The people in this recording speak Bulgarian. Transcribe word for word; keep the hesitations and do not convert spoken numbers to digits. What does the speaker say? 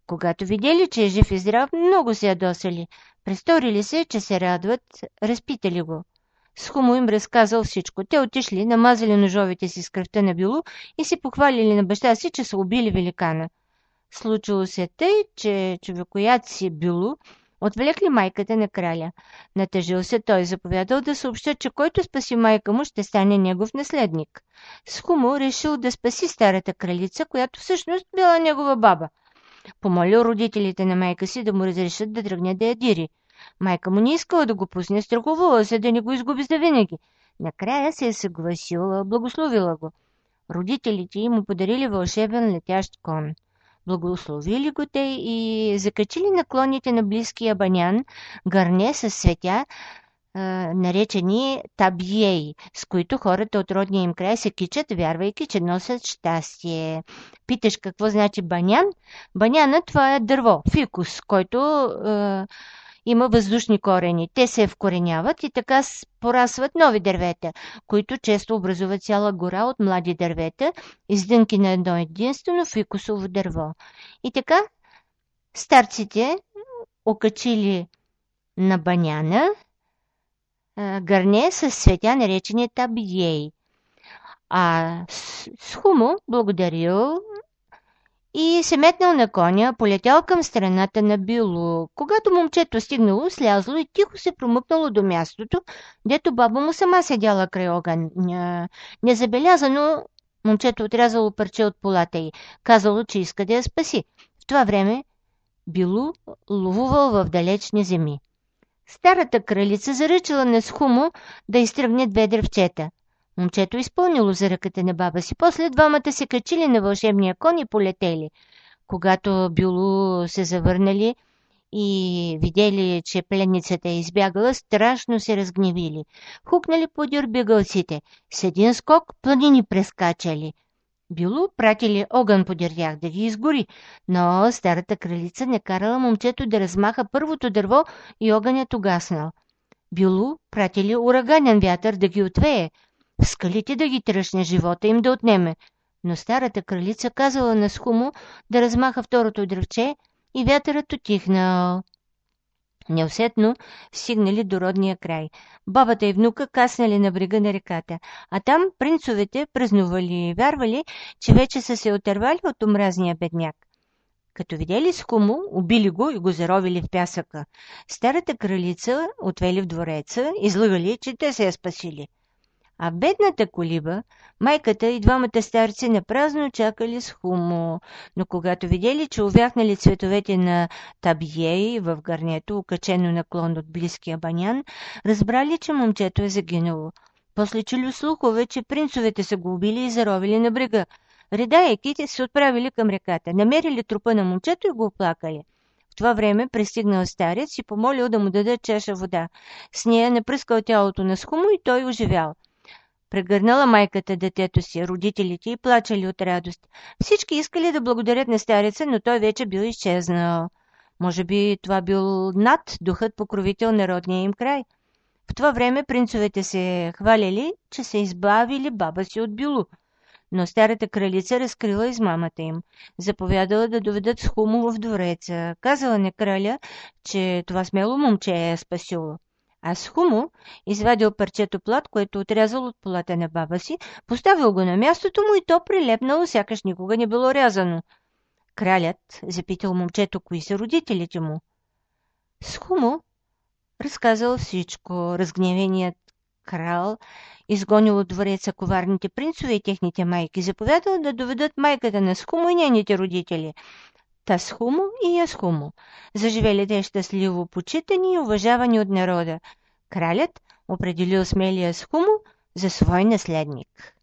Когато видели, че е жив и здрав, много се ядосали. Престорили се, че се радват, разпитали го. Схумо им разказал всичко. Те отишли, намазали ножовете си с кръвта на Билу и си похвалили на баща си, че са убили великана. Случило се тъй, че човекояци Билу отвлекли майката на краля. Натъжил се той, заповядал да съобща, че който спаси майка му, ще стане негов наследник. Схумо решил да спаси старата кралица, която всъщност била негова баба. Помолил родителите на майка си да му разрешат да тръгне да я дири. Майка му не искала да го пусне, страхувала се да не го изгуби завинаги. Накрая се е съгласила, благословила го. Родителите й му подарили вълшебен летящ кон. Благословили го те и закачили наклоните на близкия банян гърне с цветя, а, наречени табиеи, с които хората от родния им край се кичат, вярвайки, че носят щастие. Питаш какво значи банян? Банянът това е дърво, фикус, който а, има въздушни корени. Те се вкореняват и така порасват нови дървета, които често образуват цяла гора от млади дървета, издънки на едно единствено фикусово дърво. И така старците окачили на баняна а, гърне с цветя, наречени табиеи. А Схумо благодарил и се метнал на коня, полетял към страната на Билу. Когато момчето стигнало, слязло и тихо се промъкнало до мястото, дето баба му сама седяла край огън. Незабелязано момчето отрязало парче от полата й, казало, че иска да я спаси. В това време Билу ловувал в далечни земи. Старата кралица заръчала на Схумо да изтръгне две дръвчета. Момчето изпълнило за ръката на баба си. После двамата се качили на вълшебния кон и полетели. Когато Билу се завърнали и видели, че пленницата е избягала, страшно се разгневили. Хукнали подир бегълците. С един скок планини прескачали. Билу пратили огън подир тях да ги изгори, но старата кралица не карала момчето да размаха първото дърво и огънят угаснал. Билу пратили ураганен вятър да ги отвее, в скалите да ги тръщне, живота им да отнеме. Но старата кралица казала на Схумо да размаха второто дръвче и вятърът отихнал. Неусетно стигнали до родния край. Бабата и внука каснали на брега на реката, а там принцовете празнували и вярвали, че вече са се отървали от омразния бедняк. Като видели Схумо, убили го и го заровили в пясъка. Старата кралица отвели в двореца, излъгали, че те се я спасили. А бедната колиба, майката и двамата старци напразно чакали Схумо, но когато видели, че увяхнали цветовете на табиеи в гърнето, окачено наклон от близкия банян, разбрали, че момчето е загинало. После чули слухове, че принцовете са го убили и заровили на брега. Редайки се отправили към реката, намерили трупа на момчето и го оплакали. В това време пристигнал старец и помолил да му даде чаша вода. С нея напръскал тялото на Схумо и той оживял. Прегърнала майката детето си, родителите и плачали от радост. Всички искали да благодарят на стареца, но той вече бил изчезнал. Може би това бил над духът покровител на родния им край. В това време принцовете се хваляли, че са избавили баба си от Билу. Но старата кралица разкрила измамата им. Заповядала да доведат Схумо в двореца. Казала на краля, че това смело момче е спасило. А Схумо извадил парчето плат, което отрязал от полата на баба си, поставил го на мястото му и то прилепнало, сякаш никога не било рязано. Кралят запитал момчето, кои са родителите му. Схумо разказал всичко. Разгневеният крал изгонил от двореца коварните принцове и техните майки, заповядал да доведат майката на Схумо и нейните родители. Та Схумо и Ясхумо заживели те щастливо, почитани и уважавани от народа. Кралят определил смелия Схумо за свой наследник.